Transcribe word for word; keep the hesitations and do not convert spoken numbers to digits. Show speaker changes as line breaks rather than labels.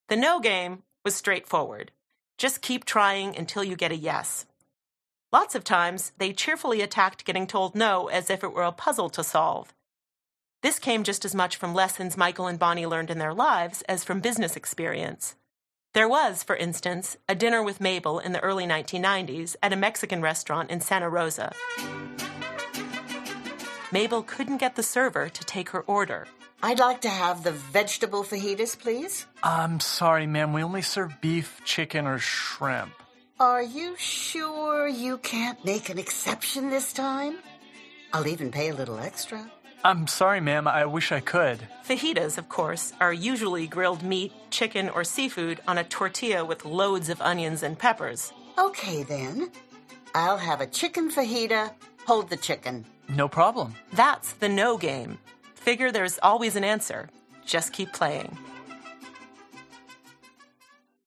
The no game was straightforward. Just keep trying until you get a yes. Lots of times, they cheerfully attacked getting told no as if it were a puzzle to solve. This came just as much from lessons Michael and Bonnie learned in their lives as from business experience. There was, for instance, a dinner with Mabel in the early nineteen nineties at a Mexican restaurant in Santa Rosa. Mabel couldn't get the server to take her order.
I'd like to have the vegetable fajitas, please.
I'm sorry, ma'am. We only serve beef, chicken, or shrimp.
Are you sure you can't make an exception this time? I'll even pay a little extra.
I'm sorry, ma'am. I wish I could.
Fajitas, of course, are usually grilled meat, chicken, or seafood on a tortilla with loads of onions and peppers.
Okay, then. I'll have a chicken fajita. Hold the chicken.
No problem.
That's the no game. Figure there's always an answer. Just keep playing.